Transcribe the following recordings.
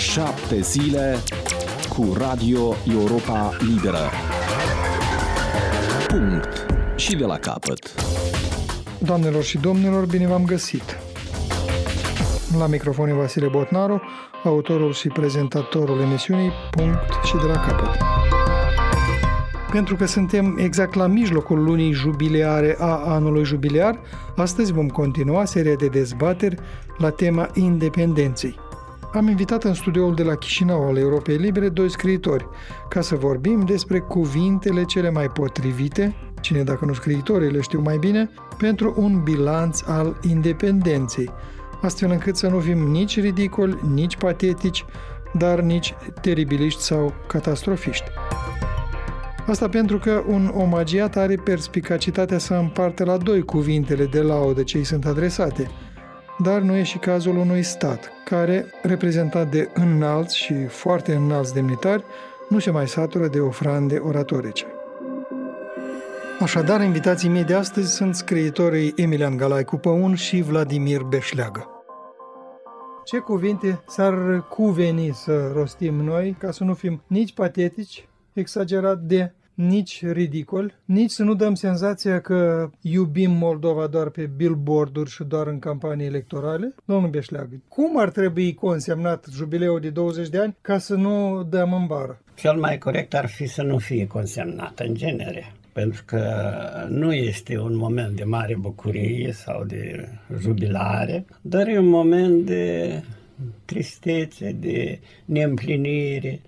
7 zile cu Radio Europa Liberă. Punct. Și de la capăt. Doamnelor și domnilor, bine v-am găsit! La microfon e Vasile Botnaru, autorul și prezentatorul emisiunii Punct și de la capăt. Pentru că suntem exact la mijlocul lunii jubileare a anului jubilear, astăzi vom continua seria de dezbateri la tema independenței. Am invitat în studioul de la Chișinău al Europei Libere doi scriitori, ca să vorbim despre cuvintele cele mai potrivite, cine dacă nu scriitorii le știu mai bine, pentru un bilanț al independenței, astfel încât să nu fim nici ridicoli, nici patetici, dar nici teribiliști sau catastrofiști. Asta pentru că un omagiat are perspicacitatea să împarte la doi cuvintele de laudă ce îi sunt adresate, dar nu e și cazul unui stat, care, reprezentat de înalți și foarte înalți demnitari, nu se mai satură de ofrande oratorice. Așadar, invitații mei de astăzi sunt scriitorii Emilian Galaicu Păun și Vladimir Beșleagă. Ce cuvinte s-ar cuveni să rostim noi, ca să nu fim nici patetici, exagerat de, nici ridicol, nici să nu dăm senzația că iubim Moldova doar pe billboard-uri și doar în campanii electorale? Domnul Beșleagă, cum ar trebui consemnat jubileul de 20 de ani ca să nu dăm în bară? Cel mai corect ar fi să nu fie consemnat în genere, pentru că nu este un moment de mare bucurie sau de jubilare, dar e un moment de tristețe, de neîmplinire,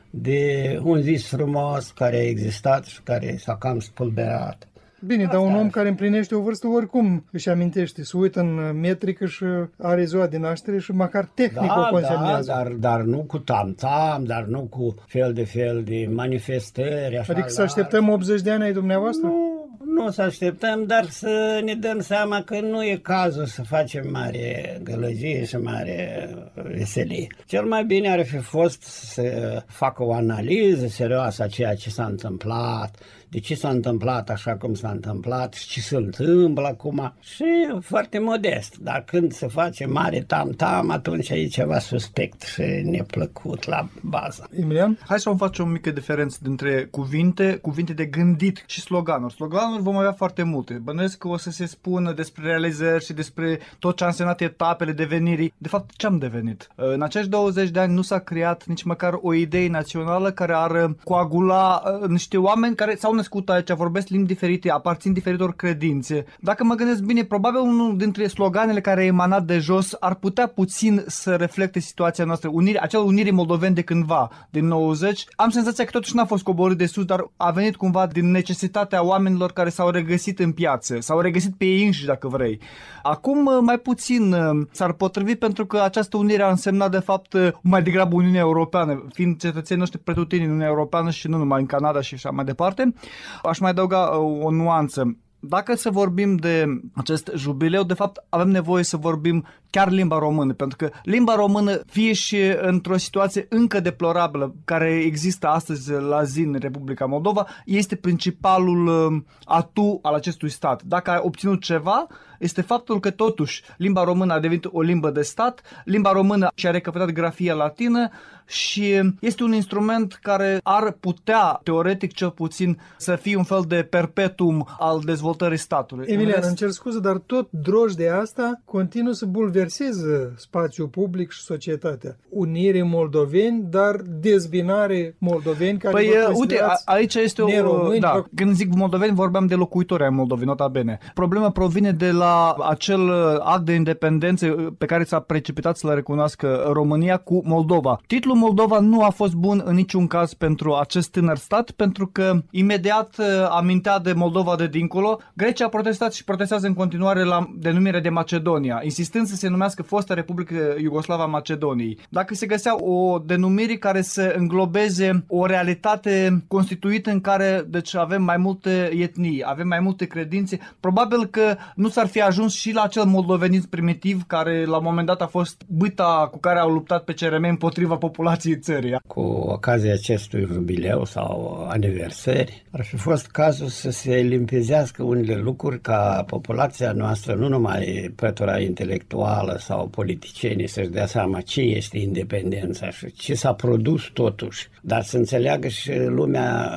de un vis frumos care a existat și care s-a cam spulberat. Bine, dar un om care împlinește o vârstă oricum își amintește, se uită în metrică și are ziua de naștere și măcar tehnic o consemnează. Dar nu cu tam-tam, dar nu cu fel de manifestări. Așa, adică să așteptăm 80 de ani ai dumneavoastră? Nu să așteptăm, dar să ne dăm seama că nu e cazul să facem mare gălăgie și mare veselie. Cel mai bine ar fi fost să facă o analiză serioasă a ceea ce s-a întâmplat, de ce s-a întâmplat așa cum s-a întâmplat și ce se întâmplă acum și foarte modest. Dar când se face mare tam-tam, atunci e ceva suspect și neplăcut la bază. Emilian? Hai să facem o mică diferență dintre cuvinte de gândit și sloganuri. Sloganuri vom avea foarte multe. Bănuiesc că o să se spună despre realizări și despre tot ce a însemnat etapele devenirii. De fapt, ce am devenit? În acești 20 de ani nu s-a creat nici măcar o idee națională care ar coagula niște oameni care s-au născut aici, vorbesc limbi diferite, aparțin diferitor credințe. Dacă mă gândesc bine, probabil unul dintre sloganele care a emanat de jos ar putea puțin să reflecte situația noastră. Acel unire moldoveni de cândva, din 90. Am senzația că totuși n-a fost coborât de sus, dar a venit cumva din necesitatea oamenilor care s-au regăsit în piață, s-au regăsit pe ei înșiși, dacă vrei. Acum mai puțin s-ar potrivi pentru că această unire a însemnat de fapt mai degrabă Uniunea Europeană, fiind cetățenii noștri pretutini în Uniunea Europeană și nu numai în Canada și așa mai departe. Aș mai adăuga o nuanță. Dacă să vorbim de acest jubileu, de fapt avem nevoie să vorbim chiar limba română, pentru că limba română, fie și într-o situație încă deplorabilă care există astăzi la zi în Republica Moldova, este principalul atu al acestui stat. Dacă ai obținut ceva, este faptul că totuși limba română a devenit o limbă de stat, limba română și-a recăpătat grafia latină și este un instrument care ar putea, teoretic cel puțin, să fie un fel de perpetuum al dezvoltării statului. Emilian, îmi cer scuze, dar tot droși de asta continuă să bulverseze spațiul public și societatea. Unire moldoveni, dar dezbinare moldoveni care uite, aici este neromâni. Da, când zic moldoveni, vorbeam de locuitori ai Moldovei, nota bene. Problema provine de la acel act de independență pe care s-a precipitat să-l recunoască România cu Moldova. Titlul Moldova nu a fost bun în niciun caz pentru acest tânăr stat, pentru că imediat amintea de Moldova de dincolo. Grecia a protestat și protestează în continuare la denumirea de Macedonia, insistând să se numească fosta Republică Iugoslava Macedoniei. Dacă se găsea o denumire care să înglobeze o realitate constituită în care deci avem mai multe etnii, avem mai multe credințe, probabil că nu s-ar fi ajuns și la acel moldovenism primitiv care la un moment dat a fost bâta cu care au luptat pe CRM împotriva populației țării. Cu ocazia acestui jubileu sau aniversări, ar fi fost cazul să se limpezească unele lucruri ca populația noastră, nu numai pătura intelectuală, reală sau politicienii să-și dea seama ce este independența și ce s-a produs totuși, dar să înțeleagă și lumea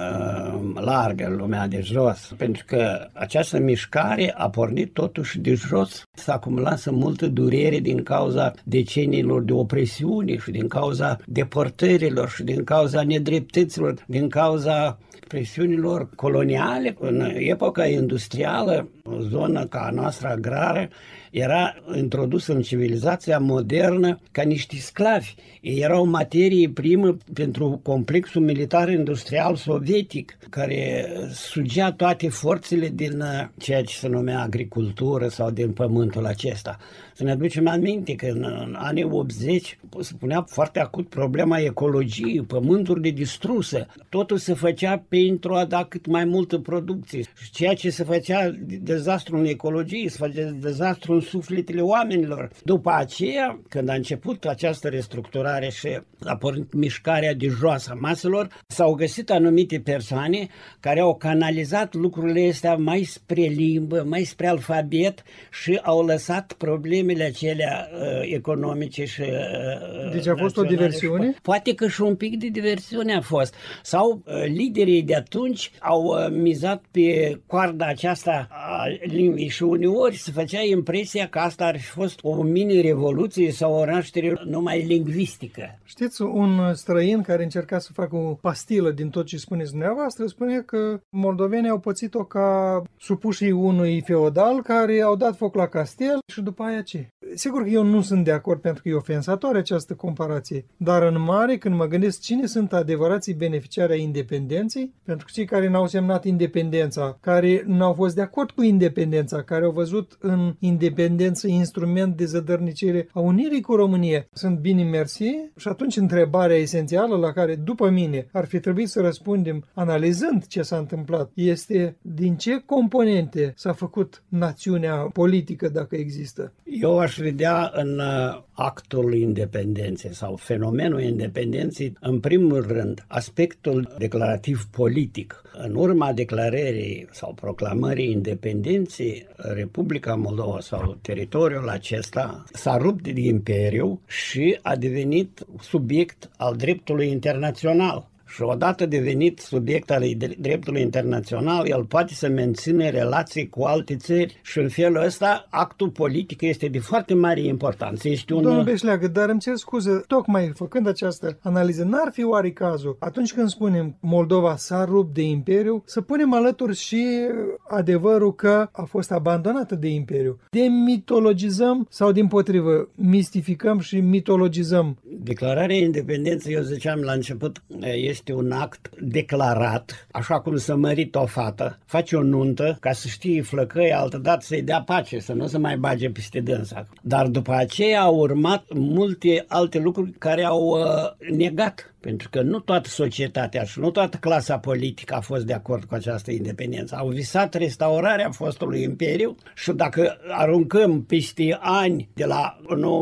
largă, lumea de jos, pentru că această mișcare a pornit totuși de jos. S-a acumulat multă durere din cauza deceniilor de opresiune și din cauza depărtărilor și din cauza nedreptăților, din cauza presiunilor coloniale. În epoca industrială, o zonă ca a noastră agrară era introdusă în civilizația modernă ca niște sclavi. Ei erau materie primă pentru complexul militar-industrial sovietic, care sugea toate forțele din ceea ce se numea agricultură sau din pământul acesta. Să ne aducem aminte că în anii 80 se punea foarte acut problema ecologiei, pământurile distruse. Totul se făcea pentru a da cât mai multă producție. Și ceea ce se făcea dezastru în ecologie, se făcea dezastru în sufletele oamenilor. După aceea, când a început această restructurare și a pornit mișcarea de jos a maselor, s-au găsit anumite persoane care au canalizat lucrurile astea mai spre limbă, mai spre alfabet și au lăsat problemele acelea economice și deci a fost o diversiune? Poate că și un pic de diversiune a fost. Sau liderii de atunci au mizat pe coarda aceasta a limbii și uneori se făcea impresia că asta ar fi fost o mini-revoluție sau o naștere numai lingvistică. Știți, un străin care încerca să facă o pastilă din tot ce spuneți dumneavoastră spune că moldovenii au pățit-o ca supușii unui feodal care au dat foc la castel și după aia ce? Sigur că eu nu sunt de acord pentru că e ofensatoare această comparație, dar în mare, când mă gândesc cine sunt adevărații beneficiari ai independenței, pentru că cei care n-au semnat independența, care n-au fost de acord cu independența, care au văzut în independență instrument de zădărnicire a unirii cu România, sunt bine mersi și atunci întrebarea esențială la care, după mine, ar fi trebuit să răspundem analizând ce s-a întâmplat, este din ce componente s-a făcut națiunea politică, dacă există. Eu aș vedea în actul independenței sau fenomenul independenței, în primul rând, aspectul declarativ politic. În urma declarării sau proclamării independenței, Republica Moldova sau teritoriul acesta s-a rupt din imperiu și a devenit subiect al dreptului internațional. Și odată devenit subiect al dreptului internațional, el poate să mențină relații cu alte țări și în felul ăsta actul politic este de foarte mare importanță. Domnul Beșleagă, dar îmi cer scuze, tocmai făcând această analiză, n-ar fi oare cazul, atunci când spunem Moldova s-a rupt de imperiu, să punem alături și adevărul că a fost abandonată de imperiu. Demitologizăm sau dimpotrivă, mistificăm și mitologizăm? Declararea independenței, eu ziceam la început, este un act declarat, așa cum să mărit o fată, face o nuntă ca să știe flăcăi, altădată să-i dea pace, să nu se mai bage peste dânsa. Dar după aceea au urmat multe alte lucruri care au negat. Pentru că nu toată societatea și nu toată clasa politică a fost de acord cu această independență. Au visat restaurarea fostului imperiu și dacă aruncăm peste ani de la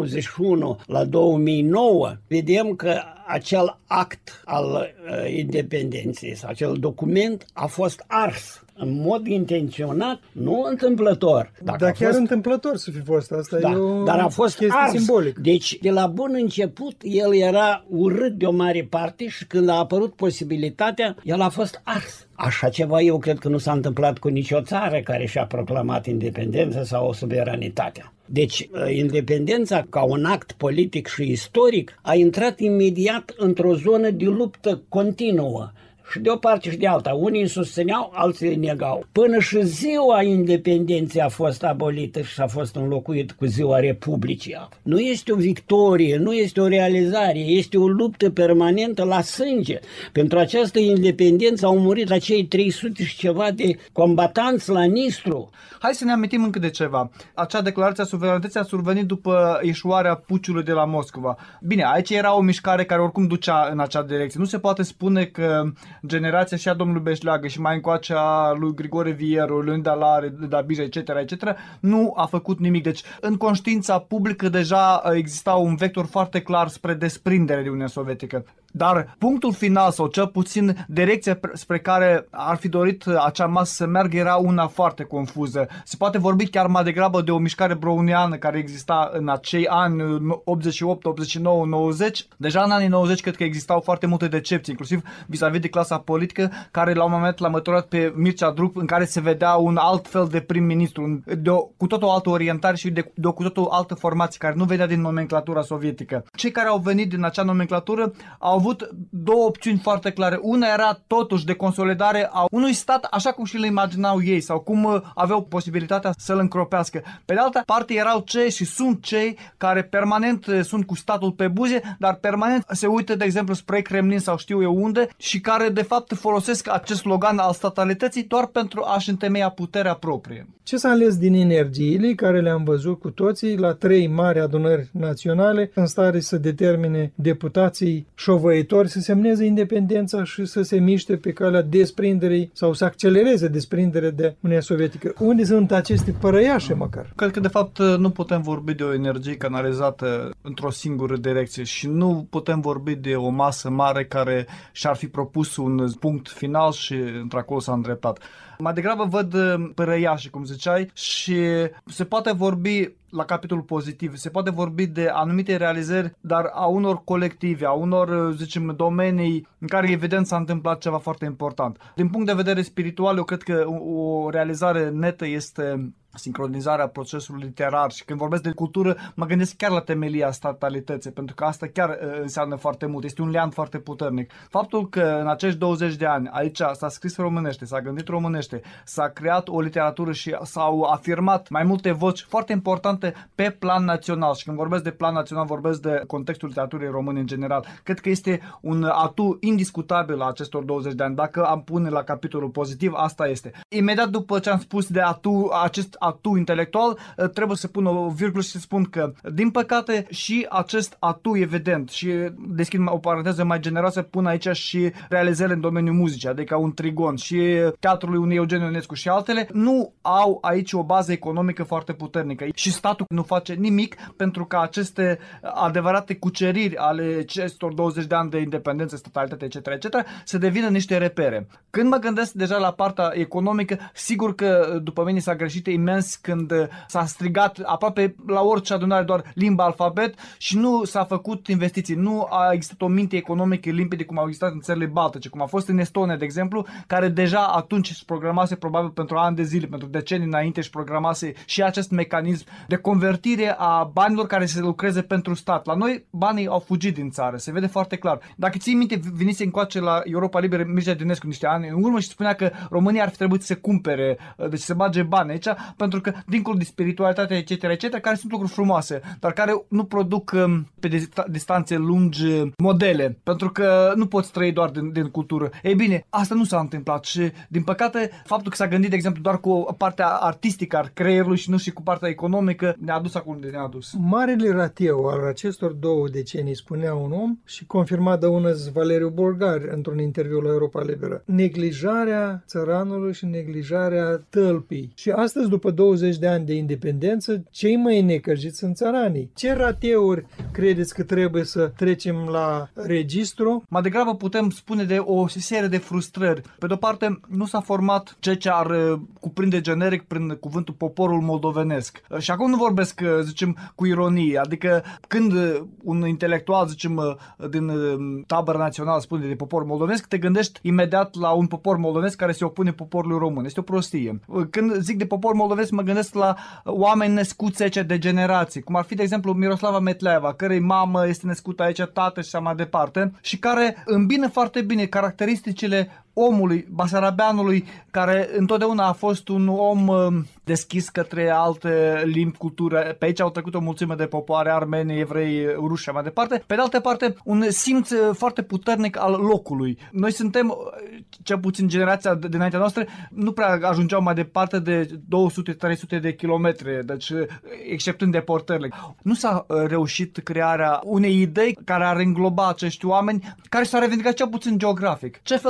91 la 2009, vedem că acel act al independenței sau acel document a fost ars în mod intenționat, nu întâmplător. Dar chiar întâmplător să fi fost asta, da, e o dar a fost ars. Simbolic. Deci, de la bun început, el era urât de o mare parte și când a apărut posibilitatea, el a fost ars. Așa ceva eu cred că nu s-a întâmplat cu nicio țară care și-a proclamat independența sau suveranitatea. Deci, independența, ca un act politic și istoric, a intrat imediat într-o zonă de luptă continuă. Și de o parte și de alta. Unii îi susțineau, alții îi negau. Până și ziua independenței a fost abolită și a fost înlocuită cu ziua Republicii. Nu este o victorie, nu este o realizare, este o luptă permanentă la sânge. Pentru această independență au murit acei 300 și ceva de combatanți la Nistru. Hai să ne amintim încă de ceva. Acea declarație a suveranității a survenit după ieșuarea puciului de la Moscova. Bine, aici era o mișcare care oricum ducea în acea direcție. Nu se poate spune că generația și a domnului Beșleagă și mai încoace a lui Grigore Vieru, lui Dalare, Dabija, etc., nu a făcut nimic. Deci, în conștiința publică deja exista un vector foarte clar spre desprindere de Uniunea Sovietică. Dar punctul final, sau cel puțin direcția spre care ar fi dorit acea masă să meargă, era una foarte confuză. Se poate vorbi chiar mai degrabă de o mișcare browniană care exista în acei ani 88, 89, 90. Deja în anii 90 cred că existau foarte multe decepții, inclusiv vis-a-vis de clasa politică, care la un moment l-a măturat pe Mircea Druc, în care se vedea un alt fel de prim-ministru, cu tot o altă orientare și de o cu tot o altă formație, care nu venea din nomenclatura sovietică. Cei care au venit din acea nomenclatură au avut două opțiuni foarte clare. Una era totuși de consolidare a unui stat așa cum și le imaginau ei sau cum aveau posibilitatea să-l încropească. Pe de altă parte erau cei și sunt cei care permanent sunt cu statul pe buze, dar permanent se uită, de exemplu, spre Kremlin sau știu eu unde și care de fapt folosesc acest slogan al statalității doar pentru a-și întemeia puterea proprie. Ce s-a ales din energiile care le-am văzut cu toții la 3 mari adunări naționale în stare să determine deputații șovăitori să semneze independența și să se miște pe calea desprinderii sau să accelereze desprinderea de Uniunea Sovietică? Unde sunt aceste părăiașe măcar? Cred că de fapt nu putem vorbi de o energie canalizată într-o singură direcție și nu putem vorbi de o masă mare care și-ar fi propus un punct final și într-acolo s-a îndreptat. Mai degrabă văd părăiașe, cum ziceai, și se poate vorbi la capitolul pozitiv, se poate vorbi de anumite realizări, dar a unor colective, a unor, zicem, domenii în care evident s-a întâmplat ceva foarte important. Din punct de vedere spiritual, eu cred că o realizare netă este sincronizarea procesului literar și când vorbesc de cultură mă gândesc chiar la temelia statalității, pentru că asta chiar înseamnă foarte mult, este un lian foarte puternic. Faptul că în acești 20 de ani aici s-a scris românește, s-a gândit românește, s-a creat o literatură și s-au afirmat mai multe voci foarte importante pe plan național și când vorbesc de plan național vorbesc de contextul literaturii române în general. Cred că este un atu indiscutabil a acestor 20 de ani. Dacă am pune la capitolul pozitiv, asta este. Imediat după ce am spus de acest atu intelectual, trebuie să pun o virgulă și să spun că, din păcate, și acest atu evident, și deschid o paranteză mai generoasă, pun aici și realizările în domeniul muzicii, adică un Trigon și teatrului unui Eugen Ionescu și altele, nu au aici o bază economică foarte puternică și statul nu face nimic pentru ca aceste adevărate cuceriri ale acestor 20 de ani de independență, statalitate, etc., să devină niște repere. Când mă gândesc deja la partea economică, sigur că după mine s-a greșit imens când s-a strigat aproape la orice adunare doar limba alfabet și nu s-a făcut investiții. Nu a existat o minte economică limpede cum au existat în țările baltice, cum a fost în Estonia, de exemplu, care deja atunci își programase probabil pentru ani de zile, pentru decenii înainte își programase și acest mecanism de convertire a banilor care se lucreze pentru stat. La noi banii au fugit din țară, se vede foarte clar. Dacă ții minte, venise încoace la Europa Liberă Mircea Dinescu niște ani în urmă și spunea că România ar fi trebuit să se cumpere, deci să bage bani aici, pentru că dincolo de spiritualitate, etc., care sunt lucruri frumoase, dar care nu produc pe distanțe lungi modele, pentru că nu poți trăi doar din cultură. Ei bine, asta nu s-a întâmplat și, din păcate, faptul că s-a gândit, de exemplu, doar cu partea artistică a creierului și nu și cu partea economică, ne-a dus acolo unde ne-a dus. Marele rateu al acestor 2 decenii, spunea un om și confirmat de unăs Valeriu Bolgar într-un interviu la Europa Liberă: neglijarea țăranului și neglijarea tălpii. Și astăzi, după 20 de ani de independență, cei mai necăjiți sunt țăranii. Ce rateuri credeți că trebuie să trecem la registru? Mai degrabă putem spune de o serie de frustrări. Pe de-o parte, nu s-a format ceea ce ar cuprinde generic prin cuvântul poporul moldovenesc. Și acum nu vorbesc, zicem, cu ironie. Adică când un intelectual, zicem, din tabăra națională spune de popor moldovenesc, te gândești imediat la un popor moldovenesc care se opune poporului român. Este o prostie. Când zic de popor moldovenesc, mă gândesc la oameni născuți aici de generații, cum ar fi, de exemplu, Miroslava Metleava, cărei mamă este născută aici, tată și așa mai departe, și care îmbină foarte bine caracteristicile omului, basarabeanului, care întotdeauna a fost un om deschis către alte limbi, cultură. Pe aici au trecut o mulțime de popoare, armeni, evrei, ruși și mai departe. Pe de altă parte, un simț foarte puternic al locului. Noi suntem, cel puțin generația dinaintea noastră, nu prea ajungeau mai departe de 200-300 de kilometri, deci exceptând deportările. Nu s-a reușit crearea unei idei care ar îngloba acești oameni, care s-ar revendica cel puțin geografic. Ce fel de independență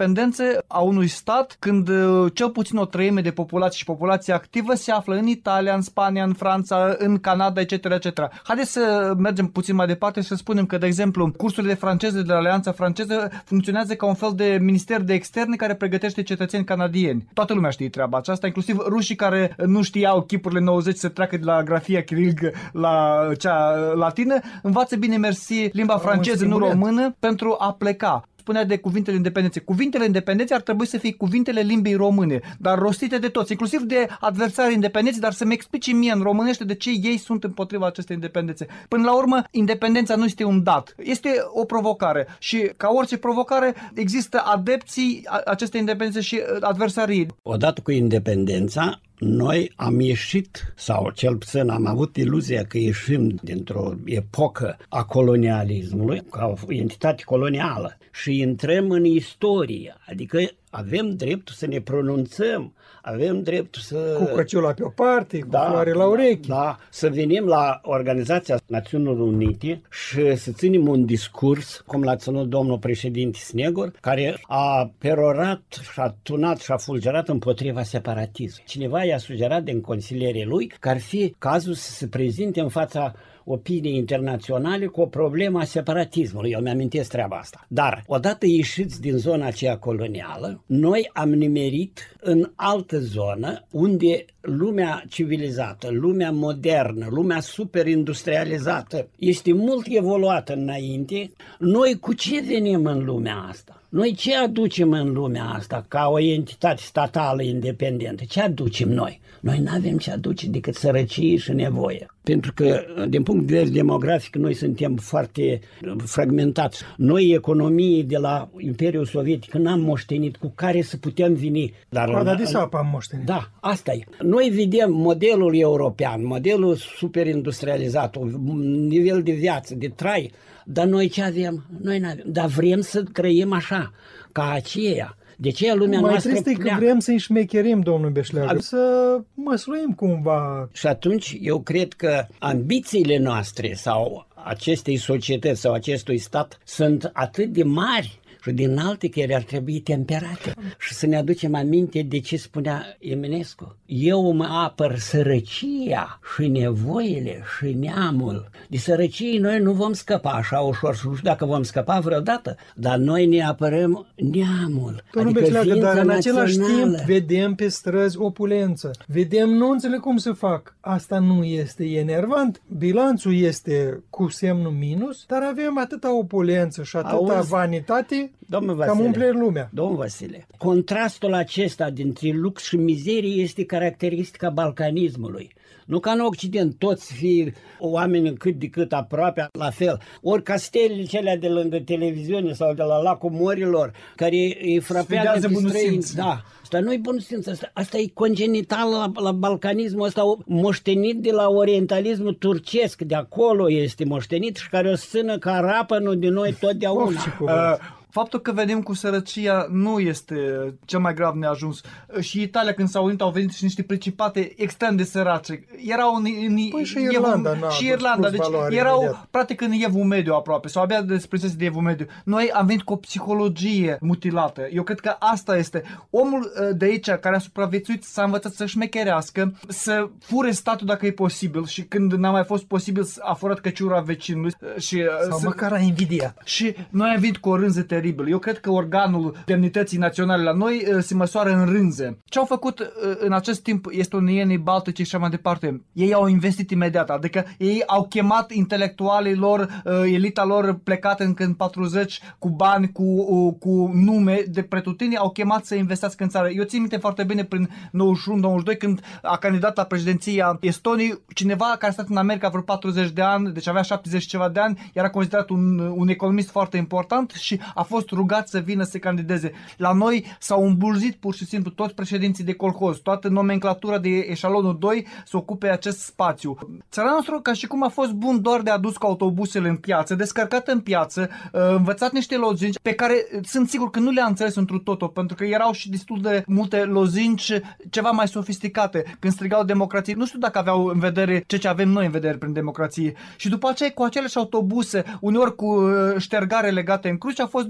independență a unui stat când cel puțin o treime de populație și populație activă se află în Italia, în Spania, în Franța, în Canada, etc., etc. Haideți să mergem puțin mai departe și să spunem că, de exemplu, cursurile de franceză de la Alianța Franceză funcționează ca un fel de minister de externe care pregătește cetățeni canadieni. Toată lumea știe treaba aceasta, inclusiv rușii care nu știau chipurile 90 să treacă de la grafia chirilică la cea latină, învață bine mersi limba franceză, nu română, pentru a pleca. Spunea de cuvintele independențe. Cuvintele independențe ar trebui să fie cuvintele limbii române, dar rostite de toți, inclusiv de adversarii independenți, dar să-mi explice mie în românește de ce ei sunt împotriva acestei independențe. Până la urmă, independența nu este un dat, este o provocare și ca orice provocare există adepții acestei independențe și adversarii. Odată cu independența, noi am ieșit, sau cel puțin am avut iluzia că ieșim dintr-o epocă a colonialismului, ca o entitate colonială, și intrăm în istorie, adică avem dreptul să ne pronunțăm, avem dreptul să... Cu căciula pe o parte, cu floare la urechi. Da, să venim la Organizația Națiunilor Unite și să ținem un discurs, cum l-a ținut domnul președinte Snegur, care a perorat și a tunat și a fulgerat împotriva separatismului. Cineva i-a sugerat din consilierii lui că ar fi cazul să se prezinte în fața opinii internaționale cu o problemă a separatismului. Eu mi-amintesc treaba asta. Dar, odată ieșiți din zona aceea colonială, noi am nimerit în altă zonă unde lumea civilizată, lumea modernă, lumea superindustrializată este mult evoluată înainte. Noi cu ce venim în lumea asta? Noi ce aducem în lumea asta ca o entitate statală independentă? Ce aducem noi? Noi nu avem ce aduce decât sărăcie și nevoie. Pentru că, din punct de vedere demografic, noi suntem foarte fragmentați. Noi, economii de la Imperiul Sovietic, n-am moștenit cu care să putem veni. Dar de sapă am moștenit. Da, asta e. Noi vedem modelul european, modelul superindustrializat, un nivel de viață, de trai, dar noi ce avem? Noi n-avem. Dar vrem să trăim așa, ca aceea. De ce lumea noastră mai trist e că vrem să-i șmecherim, domnul Beșleagă, să măsluim cumva. Și atunci eu cred că ambițiile noastre sau acestei societăți sau acestui stat sunt atât de mari și din alte care ar trebui temperate. Și să ne aducem aminte de ce spunea Eminescu. Eu mă apăr sărăcia și nevoile și neamul. De sărăcie noi nu vom scăpa așa ușor și nu știu dacă vom scăpa vreodată, dar noi ne apărăm neamul. Domnul Beșleagă, dar în același timp vedem pe străzi opulență. Vedem, nu înțeleg cum să fac. Asta nu este enervant. Bilanțul este cu semnul minus, dar avem atâta opulență și atâta vanitate. Cam umple lumea. Domnul Vasile, contrastul acesta dintre lux și mizerie este caracteristica balcanismului. Nu ca în Occident, toți fie oameni cât de cât aproape la fel. Ori castelele celea de lângă televiziune sau de la lacul morilor, care îi frapează pe străini. Da. Asta nu e bunăștiință, asta e congenital la balcanismul ăsta, moștenit de la orientalismul turcesc, de acolo este moștenit și care o țină ca rapănul de noi totdeauna. Faptul că venim cu sărăcia nu este cel mai grav neajuns. Și Italia, când s-au unit, au venit și niște principate extrem de sărace. Erau și Irlanda, deci erau practic în evul mediu aproape, sau abia despre de evul mediu. Noi am venit cu o psihologie mutilată. Eu cred că asta este. Omul de aici care a supraviețuit s-a învățat să șmecherească, să fure statul dacă e posibil și când n-a mai fost posibil a furat căciura vecinului. Sau măcar a invidiat. Și noi am venit cu o rânză teribil. Eu cred că organul demnității naționale la noi se măsoară în rânze. Ce au făcut în acest timp estonienii, baltici și așa mai departe? Ei au investit imediat, adică ei au chemat intelectualii lor, elita lor plecată încă în 40 cu bani, cu nume de pretutini, au chemat să investească în țară. Eu țin minte foarte bine prin 91-92 când a candidat la președinția Estoniei cineva care a stat în America vreo 40 de ani, deci avea 70 ceva de ani, era considerat un economist foarte important și a fost rugat să vină să candideze. La noi s-au îmbulzit pur și simplu toți președinții de colhoz, toată nomenclatura de eșalonul 2 să ocupe acest spațiu. Țara noastră ca și cum a fost bun doar de adus cu autobuzele în piață, descărcat în piață, învățat niște lozinci pe care sunt sigur că nu le-a înțeles întru totul, pentru că erau și destul de multe lozinci ceva mai sofisticate. Când strigau democrație, nu știu dacă aveau în vedere ce avem noi în vedere prin democrație. Și după aceea cu aceleași autobuse, uneori cu ștergare legate în cruci, a fost dus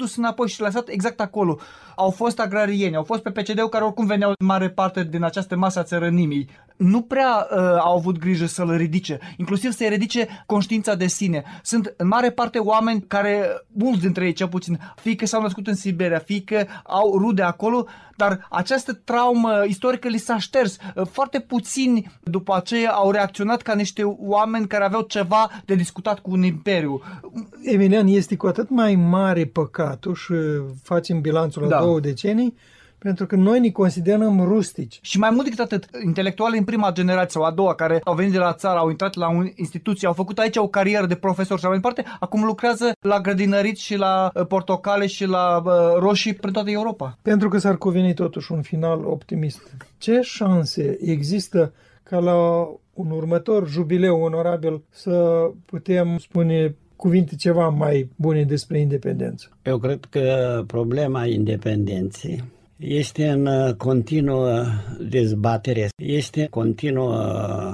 dus înapoi și lăsat exact acolo. Au fost agrarieni, au fost pe PCD-ul care oricum veneau în mare parte din această masă a țărănimii. Nu prea au avut grijă să-l ridice, inclusiv să-i ridice conștiința de sine. Sunt în mare parte oameni care, mulți dintre ei cel puțin, fie că s-au născut în Siberia, fie că au rude acolo, dar această traumă istorică li s-a șters. Foarte puțini după aceea au reacționat ca niște oameni care aveau ceva de discutat cu un imperiu. Emilian, este cu atât mai mare păcatul și facem bilanțul la 2 decenii, pentru că noi ne considerăm rustici. Și mai mult decât atât, intelectuali în prima generație sau a doua, care au venit de la țară, au intrat la o instituție, au făcut aici o carieră de profesor și mai departe, acum lucrează la grădinăriți și la portocale și la roșii prin toată Europa. Pentru că s-ar cuveni totuși un final optimist. Ce șanse există ca la un următor jubileu onorabil să putem spune cuvinte ceva mai bune despre independență? Eu cred că problema independenței este în continuă dezbatere, este în continuă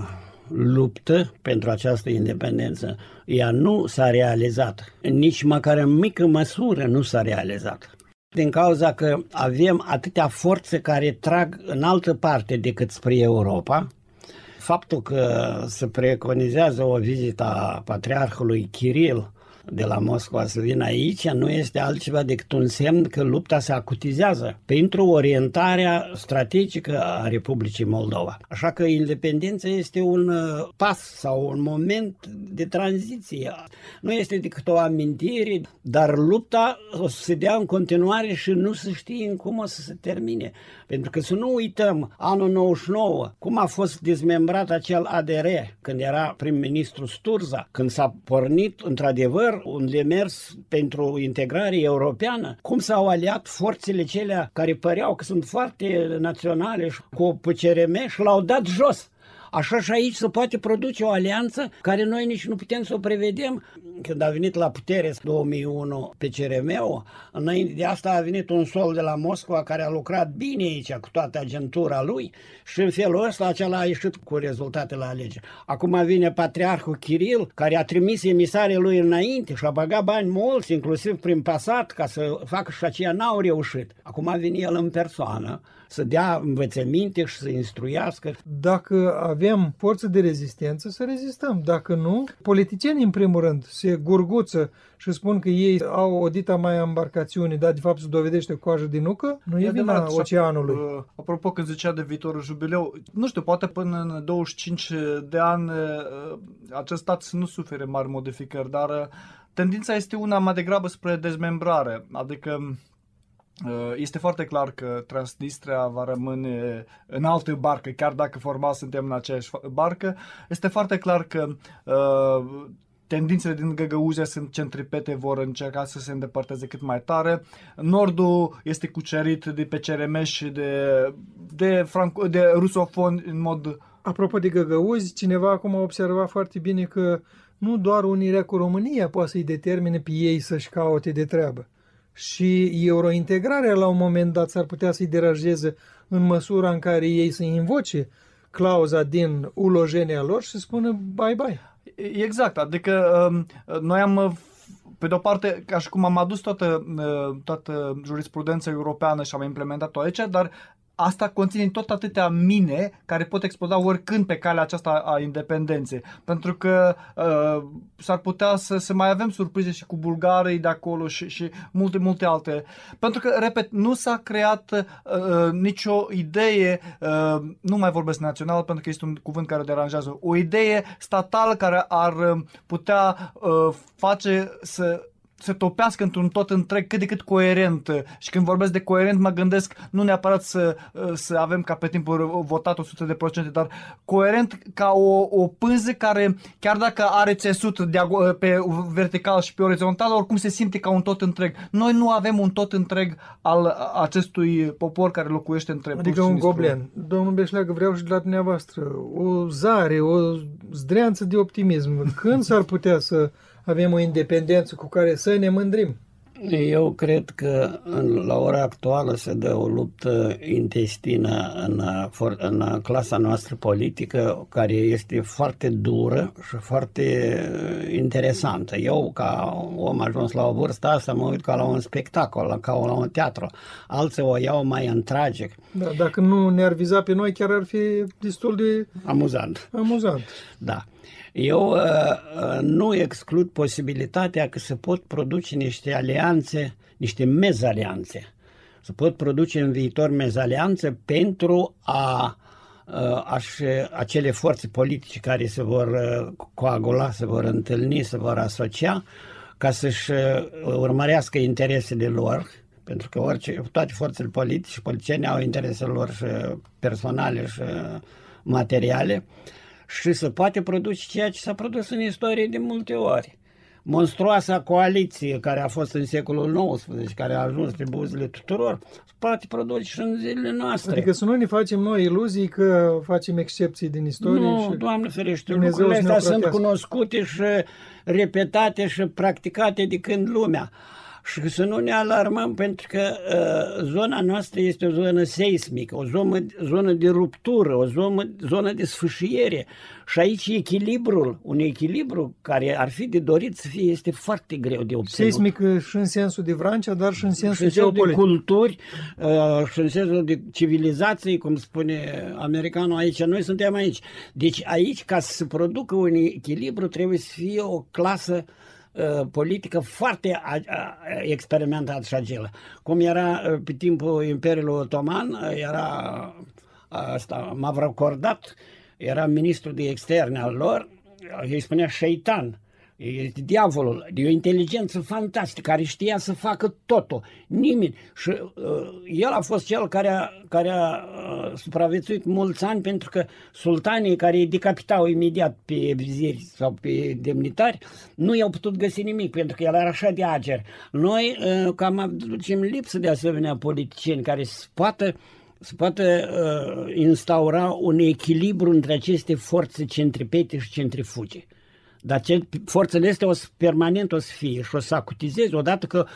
luptă pentru această independență. Ea nu s-a realizat, nici măcar în mică măsură nu s-a realizat. Din cauza că avem atâtea forțe care trag în altă parte decât spre Europa, faptul că se preconizează o vizită a patriarhului Kiril de la Moscova să vină aici, nu este altceva decât un semn că lupta se acutizează pentru orientarea strategică a Republicii Moldova. Așa că independența este un pas sau un moment de tranziție. Nu este decât o amintire, dar lupta o să se dea în continuare și nu se știe cum o să se termine. Pentru că să nu uităm anul 99, cum a fost dezmembrat acel ADR când era prim-ministru Sturza, când s-a pornit într-adevăr un demers pentru integrare europeană, cum s-au aliat forțele celea care păreau că sunt foarte naționale și cu PCRM și l-au dat jos. Așa și aici se poate produce o alianță care noi nici nu putem să o prevedem. Când a venit la putere 2001 PCRM-ul, înainte de asta a venit un sol de la Moscova care a lucrat bine aici cu toată agentura lui și în felul ăsta acela a ieșit cu rezultate la alegeri. Acum vine patriarhul Kiril care a trimis emisarii lui înainte și a băgat bani mulți, inclusiv prin Passat, ca să facă și aceia n-au reușit. Acum vine el în persoană să dea învățăminte și să instruiască. Dacă avem forță de rezistență, să rezistăm. Dacă nu, politicienii, în primul rând, se gurguță și spun că ei au o dita mai embarcațiune, dar de fapt se dovedește cu coajă din nucă, nu e vina oceanului. Apropo, când zicea de viitorul jubileu, nu știu, poate până în 25 de ani acest stat să nu sufere mari modificări, dar tendința este una mai degrabă spre dezmembrare, adică este foarte clar că Transnistria va rămâne în altă barcă, chiar dacă formal suntem în aceeași barcă. Este foarte clar că tendințele din Găgăuzia sunt centripete, vor încerca să se îndepărteze cât mai tare. Nordul este cucerit de PCRM și de rusofoni în mod... Apropo de Găgăuzi, cineva acum a observat foarte bine că nu doar unirea cu România poate să-i determine pe ei să-și caute de treabă. Și eurointegrarea la un moment dat s-ar putea să-i deranjeze în măsura în care ei să invoce clauza din ulogenia lor și să spună bye-bye. Exact, adică noi am, pe de-o parte, ca și cum am adus toată jurisprudența europeană și am implementat-o aici, dar asta conține tot atâtea mine care pot exploda oricând pe calea aceasta a independenței. Pentru că s-ar putea să mai avem surprize și cu bulgarii de acolo și multe alte. Pentru că, repet, nu s-a creat nicio idee, nu mai vorbesc național pentru că este un cuvânt care deranjează, o idee statală care ar putea face să topească într-un tot întreg cât de cât coerent. Și când vorbesc de coerent mă gândesc nu neapărat să avem ca pe timpul votat 100%, dar coerent ca o pânză care, chiar dacă are țesut pe vertical și pe orizontal, oricum se simte ca un tot întreg. Noi nu avem un tot întreg al acestui popor care locuiește între Bush adică un goblen. Domnul Beșleagă, vreau și de la dumneavoastră o zare, o zdreanță de optimism. Când s-ar putea să avem o independență cu care să ne mândrim? Eu cred că la ora actuală se dă o luptă intestină în clasa noastră politică, care este foarte dură și foarte interesantă. Eu, ca om ajuns la o vârstă asta, mă uit ca la un spectacol, ca la un teatru. Alții o iau mai în tragic. Da, dacă nu ne-ar viza pe noi, chiar ar fi destul de amuzant. Da. Eu nu exclud posibilitatea că se pot produce niște alianțe, niște mezalianțe. Se pot produce în viitor mezalianțe pentru acele forțe politice care se vor coagula, se vor întâlni, se vor asocia, ca să-și urmărească interesele lor, pentru că toate forțele politice și politicieni au interesele lor și personale și materiale, și se poate produce ceea ce s-a produs în istorie de multe ori. Monstruoasa coaliție care a fost în secolul XIX, care a ajuns pe buzele tuturor, se poate produce și în zilele noastre. Adică să nu ne facem noi iluzii că facem excepții din istorie. Nu, și Doamne ferește, lucrurile astea sunt cunoscute și repetate și practicate de când lumea. Și să nu ne alarmăm, pentru că zona noastră este o zonă seismică, o zonă de ruptură, o zonă de sfâșiere. Și aici un echilibru care ar fi de dorit să fie, este foarte greu de obținut. Seismic și în sensul de Vrancea, dar și în sensul geopolitic. De culturi și în sensul de civilizații, cum spune americanul aici. Noi suntem aici. Deci aici, ca să se producă un echilibru, trebuie să fie o clasă politică foarte experimentată și agilă. Cum era pe timpul Imperiului Otoman, era Mavrocordat, era ministrul de externe al lor, îi spunea șeitan, este diavolul, de o inteligență fantastică, care știa să facă totul, nimeni. Și el a fost cel care a supraviețuit mulți ani, pentru că sultanii care îi decapitau imediat pe viziri sau pe demnitari nu i-au putut găsi nimic, pentru că el era așa de ager. Noi cam aducem lipsă de asemenea politicieni care se poate instaura un echilibru între aceste forțe centripete și centrifuge. Dar forțele astea permanent o să fie și o să acutizeze odată că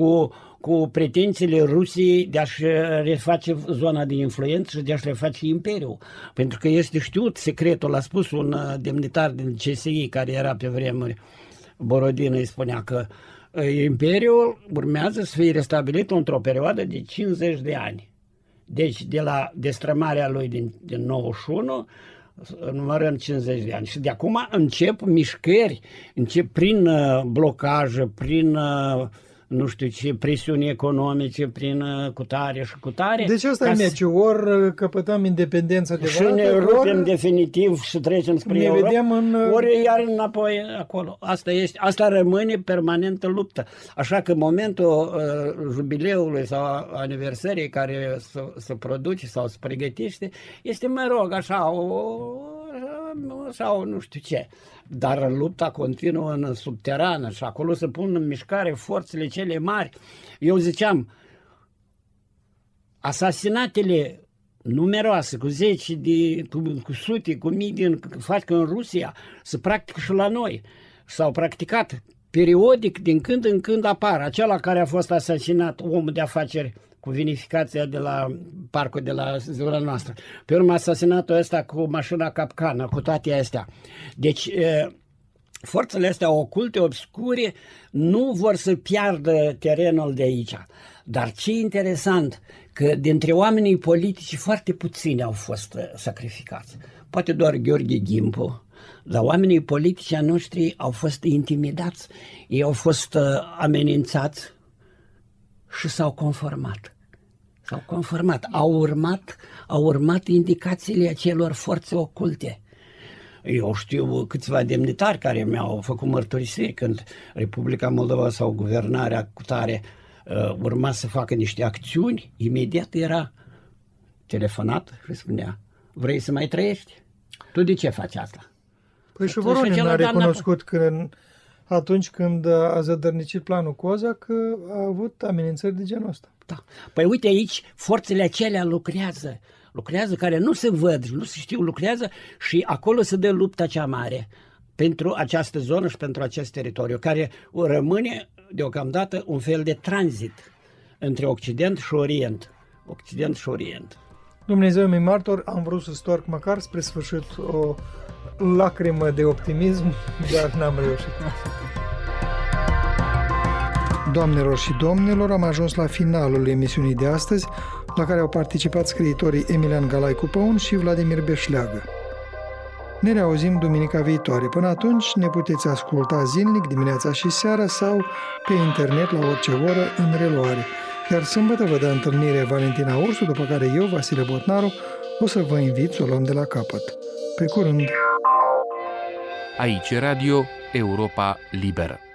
cu pretențiile Rusiei de a-și reface zona de influență și de a-și reface imperiul. Pentru că este știut secretul, l-a spus un demnitar din CSI care era pe vremuri, Borodin, îi spunea că imperiul urmează să fie restabilit într-o perioadă de 50 de ani. Deci de la destrămarea lui din 91, numărăm 50 de ani. Și de acum încep mișcări, prin blocaje, prin nu știu ce, presiuni economice, prin cutare și cutare. Deci asta e meciul, ori căpătăm independența de și ne rupem definitiv și trecem spre Europa, ori iar înapoi acolo. Asta rămâne permanentă luptă. Așa că momentul jubileului sau aniversării care se produce sau se pregătește este, mă rog, așa, sau nu știu ce. Dar lupta continuă în subterană și acolo se pun în mișcare forțele cele mari. Eu ziceam, asasinatele numeroase, cu zeci, cu sute, cu mii fac în Rusia, se practică și la noi. S-au practicat periodic, din când în când apar. Acela care a fost asasinat, omul de afaceri cu vinificația de la parcul de la zona noastră. Pe urmă asasinatul ăsta cu mașina capcană, cu toate astea. Deci forțele astea oculte, obscure, nu vor să piardă terenul de aici. Dar ce interesant, că dintre oamenii politici foarte puțini au fost sacrificați. Poate doar Gheorghe Gimpu, dar oamenii politici ai noștri au fost intimidați, ei au fost amenințați și s-au conformat. Au urmat indicațiile acelor forțe oculte. Eu știu câțiva demnitari care mi-au făcut mărturisiri când Republica Moldova sau guvernarea cutare urma să facă niște acțiuni, imediat era telefonat și spunea: vrei să mai trăiești? Tu de ce faci asta? Păi și Voronin a recunoscut că atunci când a zădărnicit planul Cozac a avut amenințări de genul ăsta. Da. Păi uite aici, forțele acelea lucrează, care nu se văd, nu se știu, lucrează și acolo se dă lupta cea mare pentru această zonă și pentru acest teritoriu, care rămâne deocamdată un fel de tranzit între Occident și Orient. Occident și Orient. Dumnezeu mi martor, am vrut să storc măcar spre sfârșit o lacrimă de optimism, dar n-am reușit. Doamnelor și domnilor, am ajuns la finalul emisiunii de astăzi, la care au participat scriitorii Emilian Galaicu Păun și Vladimir Beșleagă. Ne reauzim duminica viitoare. Până atunci ne puteți asculta zilnic, dimineața și seara sau pe internet la orice oră în reluare. Iar sâmbătă vă dă întâlnire Valentina Ursu, după care eu, Vasile Botnaru, o să vă invit să o luăm de la capăt. Pe curând! Aici Radio Europa Liberă.